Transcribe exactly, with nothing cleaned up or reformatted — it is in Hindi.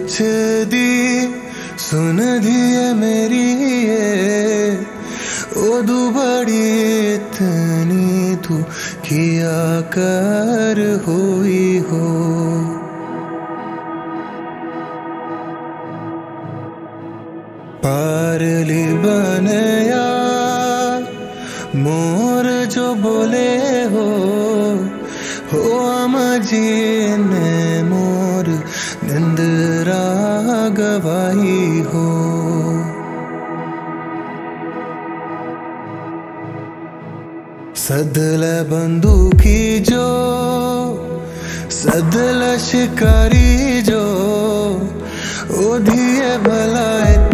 पुछ दी सुन दिए मेरी ये ओदू बड़ी इतनी तू किया कर हुई हो। पारली बनया मोर जो बोले हो हो आमाजी ने मोर निंदरा गवाई हो। सदल बंदूकी जो सदल शिकारी जो ओ दिए भला